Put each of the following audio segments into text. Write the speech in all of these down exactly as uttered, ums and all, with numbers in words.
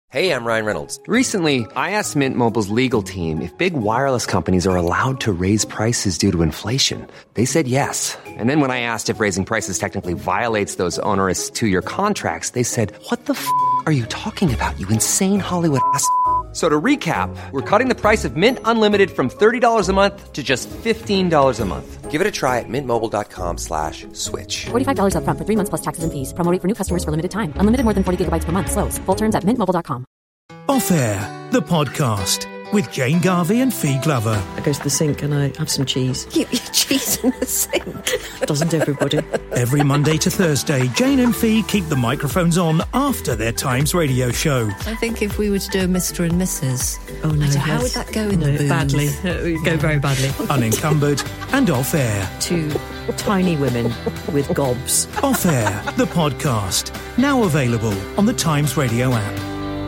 Hey, I'm Ryan Reynolds. Recently, I asked Mint Mobile's legal team if big wireless companies are allowed to raise prices due to inflation. They said yes. And then when I asked if raising prices technically violates those onerous two-year contracts, they said, what the f*** are you talking about, you insane Hollywood ass f- So to recap, we're cutting the price of Mint Unlimited from thirty dollars a month to just fifteen dollars a month. Give it a try at mintmobile.com slash switch. forty-five dollars up front for three months plus taxes and fees. Promo rate for new customers for limited time. Unlimited more than forty gigabytes per month. Slows full terms at mint mobile dot com. Off Air, the podcast with Jane Garvey and Fee Glover. I go to the sink and I have some cheese. You eat cheese in the sink? Doesn't everybody? Every Monday to Thursday, Jane and Fee keep the microphones on after their Times radio show. I think if we were to do a Mister and Missus Oh no, I don't- yes. how would that go in no, the booth? badly. It would go very badly. Unencumbered and Off Air. Two tiny women with gobs. Off Air, the podcast. Now available on the Times radio app.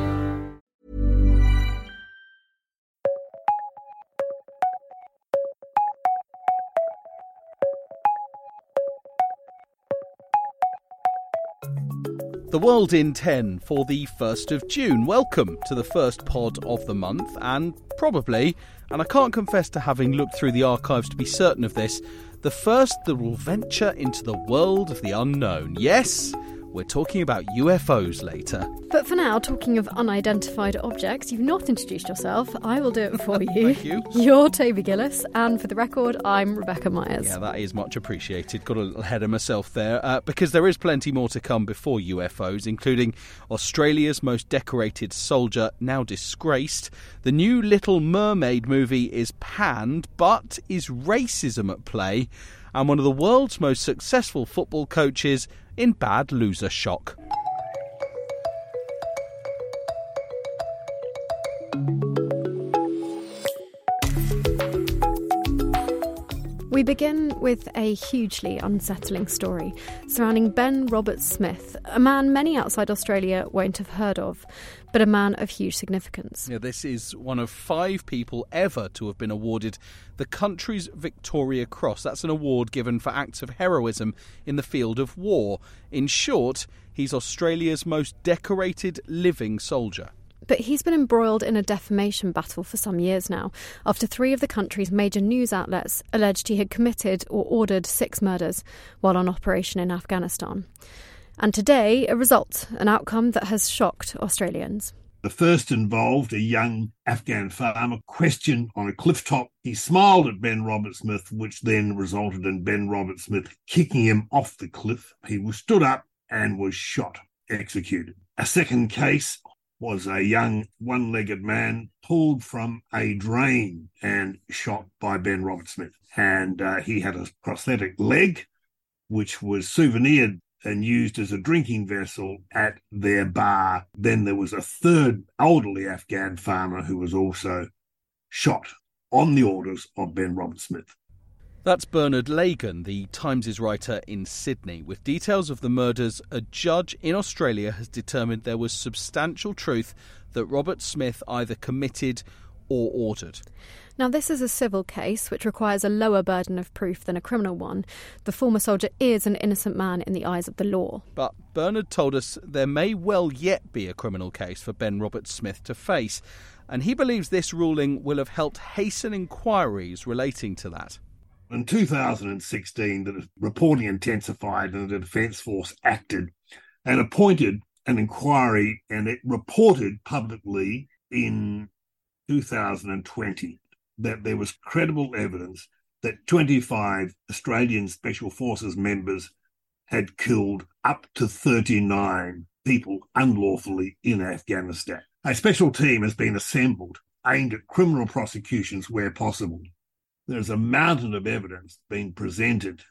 The World in ten for the first of June. Welcome to the first pod of the month, and probably, and I can't confess to having looked through the archives to be certain of this, the first that will venture into the world of the unknown. Yes, we're talking about U F Os later. But for now, talking of unidentified objects, you've not introduced yourself. I will do it for you. Thank you. You're Toby Gillis, and for the record, I'm Rebecca Myers. Yeah, that is much appreciated. Got a little ahead of myself there, uh, because there is plenty more to come before U F Os, including Australia's most decorated soldier, now disgraced. The new Little Mermaid movie is panned, but is racism at play? And one of the world's most successful football coaches in bad loser shock. We begin with a hugely unsettling story surrounding Ben Roberts-Smith, a man many outside Australia won't have heard of, but a man of huge significance. Yeah, this is one of five people ever to have been awarded the country's Victoria Cross. That's an award given for acts of heroism in the field of war. In short, he's Australia's most decorated living soldier. But he's been embroiled in a defamation battle for some years now, after three of the country's major news outlets alleged he had committed or ordered six murders while on operation in Afghanistan. And today, a result, an outcome that has shocked Australians. The first involved a young Afghan farmer questioned on a cliff top. He smiled at Ben Roberts-Smith, which then resulted in Ben Roberts-Smith kicking him off the cliff. He was stood up and was shot, executed. A second case was a young one-legged man pulled from a drain and shot by Ben Roberts-Smith. And uh, he had a prosthetic leg, which was souvenired and used as a drinking vessel at their bar. Then there was a third elderly Afghan farmer who was also shot on the orders of Ben Roberts-Smith. That's Bernard Lagan, the Times' writer in Sydney. With details of the murders, a judge in Australia has determined there was substantial truth that Roberts-Smith either committed or ordered. Now, this is a civil case which requires a lower burden of proof than a criminal one. The former soldier is an innocent man in the eyes of the law. But Bernard told us there may well yet be a criminal case for Ben Roberts-Smith to face, and he believes this ruling will have helped hasten inquiries relating to that. In two thousand sixteen, the reporting intensified and the Defence Force acted and appointed an inquiry, and it reported publicly in two thousand twenty that there was credible evidence that twenty-five Australian Special Forces members had killed up to thirty-nine people unlawfully in Afghanistan. A special team has been assembled aimed at criminal prosecutions where possible. There's a mountain of evidence being presented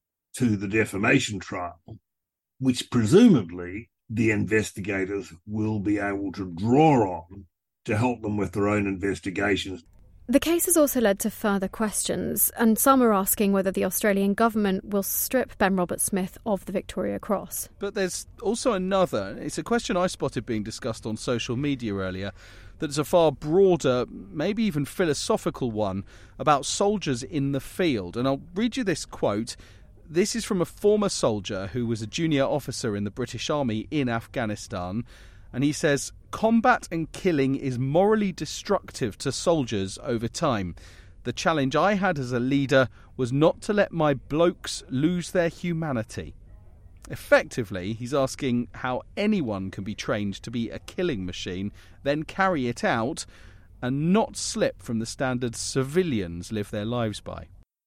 to the defamation trial, which presumably the investigators will be able to draw on to help them with their own investigations. The case has also led to further questions, and some are asking whether the Australian government will strip Ben Roberts-Smith of the Victoria Cross. But there's also another, it's a question I spotted being discussed on social media earlier, that is a far broader, maybe even philosophical one, about soldiers in the field. And I'll read you this quote. This is from a former soldier who was a junior officer in the British Army in Afghanistan. And he says, combat and killing is morally destructive to soldiers over time. The challenge I had as a leader was not to let my blokes lose their humanity. Effectively, he's asking how anyone can be trained to be a killing machine, then carry it out, and not slip from the standards civilians live their lives by.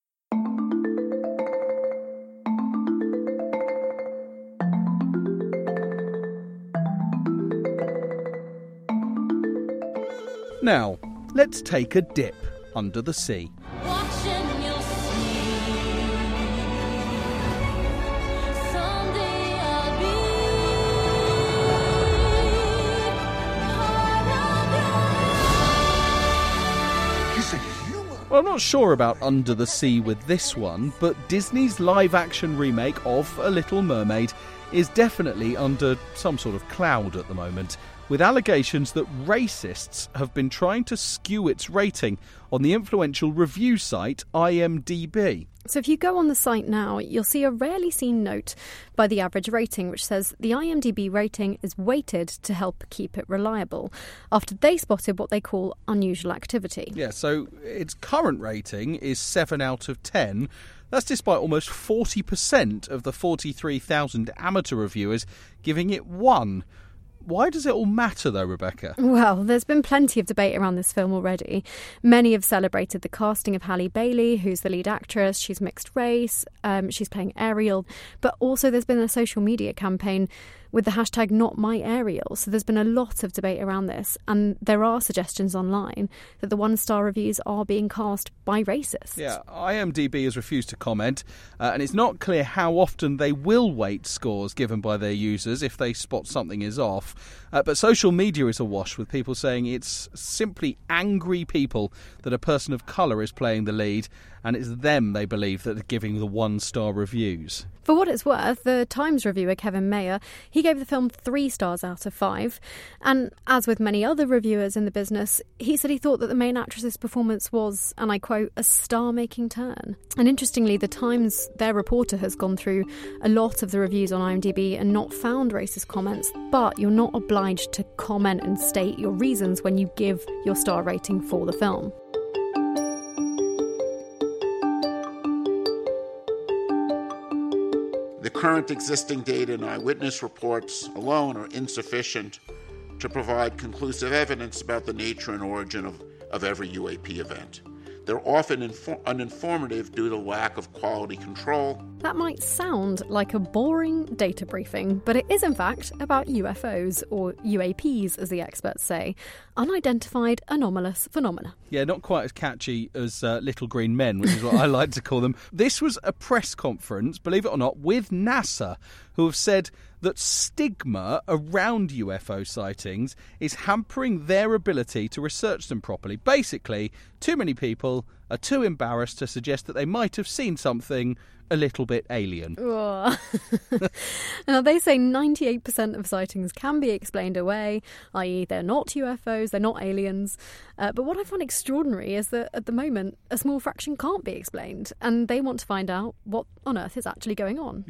Now, let's take a dip under the sea. Well, I'm not sure about Under the Sea with this one, but Disney's live-action remake of A Little Mermaid is definitely under some sort of cloud at the moment, with allegations that racists have been trying to skew its rating on the influential review site I M D B. So if you go on the site now, you'll see a rarely seen note by the average rating, which says the I M D B rating is weighted to help keep it reliable, after they spotted what they call unusual activity. Yeah, so its current rating is seven out of ten. That's despite almost forty percent of the forty-three thousand amateur reviewers giving it one. Why does it all matter, though, Rebecca? Well, there's been plenty of debate around this film already. Many have celebrated the casting of Halle Bailey, who's the lead actress. She's mixed race. Um, she's playing Ariel. But also there's been a social media campaign with the hashtag #NotMyAriel. So there's been a lot of debate around this. And there are suggestions online that the one-star reviews are being cast by racists. Yeah, I M D B has refused to comment. Uh, and it's not clear how often they will weight scores given by their users if they spot something is off. Uh, but social media is awash with people saying it's simply angry people that a person of colour is playing the lead, and it's them, they believe, that are giving the one-star reviews. For what it's worth, the Times reviewer Kevin Mayer, he gave the film three stars out of five. And as with many other reviewers in the business, he said he thought that the main actress's performance was, and I quote, a star-making turn. And interestingly, the Times, their reporter, has gone through a lot of the reviews on I M D B and not found racist comments, but you're not obliged to comment and state your reasons when you give your star rating for the film. The current existing data and eyewitness reports alone are insufficient to provide conclusive evidence about the nature and origin of, of every U A P event. They're often infor- uninformative due to lack of quality control. That might sound like a boring data briefing, but it is in fact about U F Os, or U A Ps as the experts say, unidentified anomalous phenomena. Yeah, not quite as catchy as uh, Little Green Men, which is what I like to call them. This was a press conference, believe it or not, with NASA, who have said that stigma around U F O sightings is hampering their ability to research them properly. Basically, too many people are too embarrassed to suggest that they might have seen something a little bit alien. Now, they say ninety-eight percent of sightings can be explained away, that is they're not U F Os, they're not aliens. Uh, but what I find extraordinary is that at the moment, a small fraction can't be explained, and they want to find out what on earth is actually going on.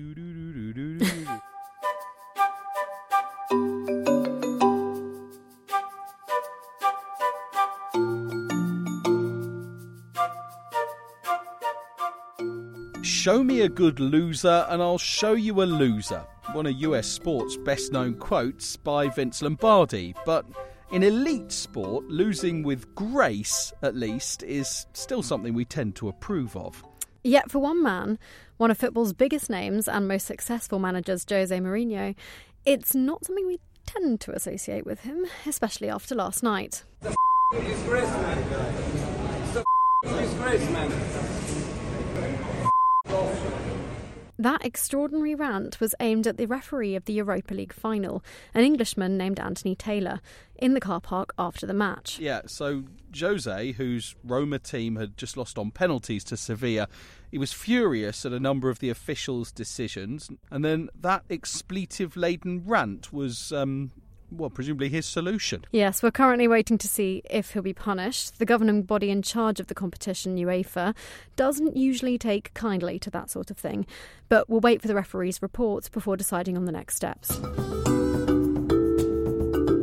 Show me a good loser and I'll show you a loser. One of U S sport's best-known quotes by Vince Lombardi. But in elite sport, losing with grace, at least, is still something we tend to approve of. Yet for one man, one of football's biggest names and most successful managers, Jose Mourinho, it's not something we tend to associate with him, especially after last night. It's a f***ing disgrace, man. It's a f***ing disgrace, man. That extraordinary rant was aimed at the referee of the Europa League final, an Englishman named Anthony Taylor, in the car park after the match. Yeah, so Jose, whose Roma team had just lost on penalties to Sevilla, he was furious at a number of the officials' decisions, and then that expletive-laden rant was... Um, Well, presumably his solution. Yes, we're currently waiting to see if he'll be punished. The governing body in charge of the competition, UEFA, doesn't usually take kindly to that sort of thing. But we'll wait for the referee's report before deciding on the next steps.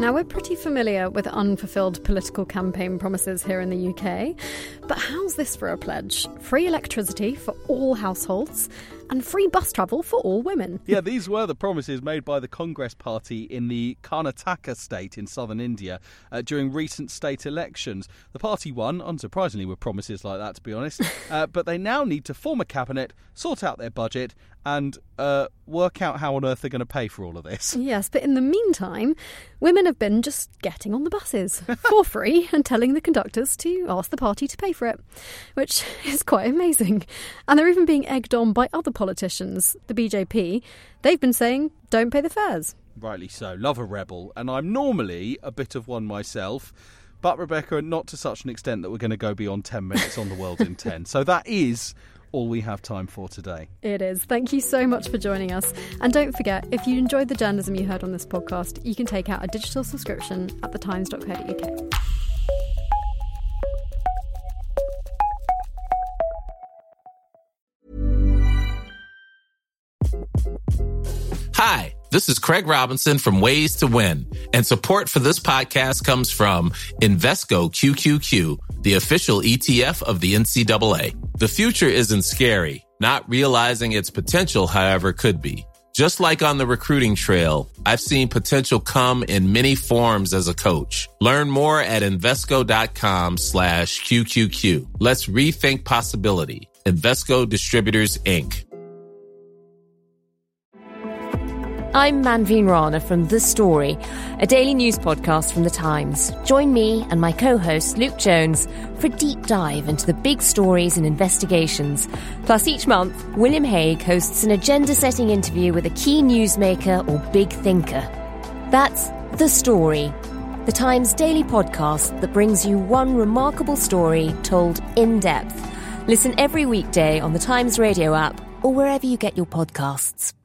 Now, we're pretty familiar with unfulfilled political campaign promises here in the U K, but how's this for a pledge? Free electricity for all households and free bus travel for all women. Yeah, these were the promises made by the Congress Party in the Karnataka state in southern India uh, during recent state elections. The party won, unsurprisingly, with promises like that, to be honest, uh, but they now need to form a cabinet, sort out their budget and uh, work out how on earth they're going to pay for all of this. Yes, but in the meantime, women have been just getting on the buses for free and telling the conductors to ask the party to pay for it, which is quite amazing. And they're even being egged on by other politicians. The B J P, they've been saying, don't pay the fares. Rightly so. Love a rebel. And I'm normally a bit of one myself. But, Rebecca, not to such an extent that we're going to go beyond ten minutes on the world in ten. So that is all we have time for today. It is. Thank you so much for joining us. And don't forget, if you enjoyed the journalism you heard on this podcast, you can take out a digital subscription at the times dot co dot U K. Hi, this is Craig Robinson from Ways to Win, and support for this podcast comes from Invesco Q Q Q, the official E T F of the N C double A. The future isn't scary. Not realizing its potential, however, could be. Just like on the recruiting trail, I've seen potential come in many forms as a coach. Learn more at Invesco.com slash QQQ. Let's rethink possibility. Invesco Distributors, Incorporated. I'm Manveen Rana from The Story, a daily news podcast from The Times. Join me and my co-host Luke Jones for a deep dive into the big stories and investigations. Plus, each month, William Hague hosts an agenda-setting interview with a key newsmaker or big thinker. That's The Story, The Times daily podcast that brings you one remarkable story told in depth. Listen every weekday on The Times radio app or wherever you get your podcasts.